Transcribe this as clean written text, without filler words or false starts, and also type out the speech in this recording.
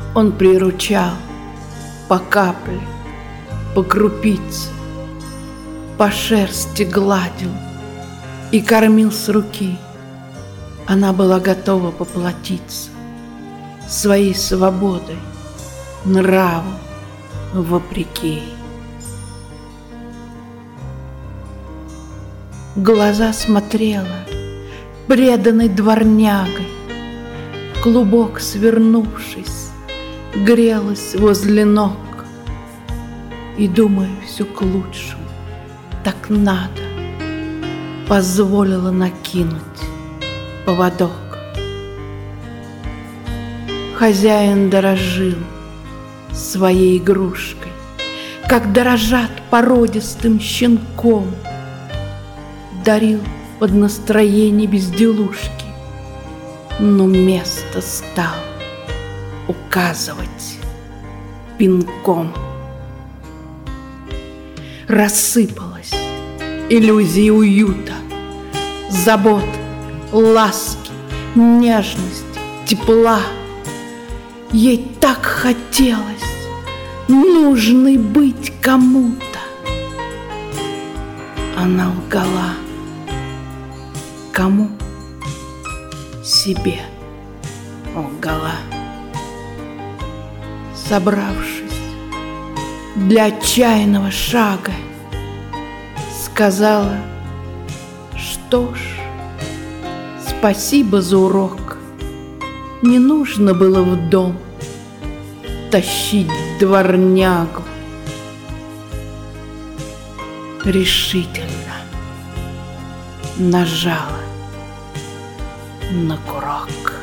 Он приручал по капле, по крупице, по шерсти гладил и кормил с руки. Она была готова поплатиться своей свободой, нраву вопреки. В глаза смотрела преданной дворнягой, клубок свернувшись, грелась возле ног. И, думаю, все к лучшему, так надо, позволила накинуть поводок. Хозяин дорожил своей игрушкой, как дорожат породистым щенком. Дарил под настроение безделушки, но место стал указывать пинком. Рассыпалась иллюзия уюта, забот, ласки, нежности, тепла. Ей так хотелось нужной быть кому-то. Она лгала. Кому? Себе лгала. Собравшись для отчаянного шага, сказала: что ж, спасибо за урок. Не нужно было в дом тащить дворнягу. Решительно нажала на курок.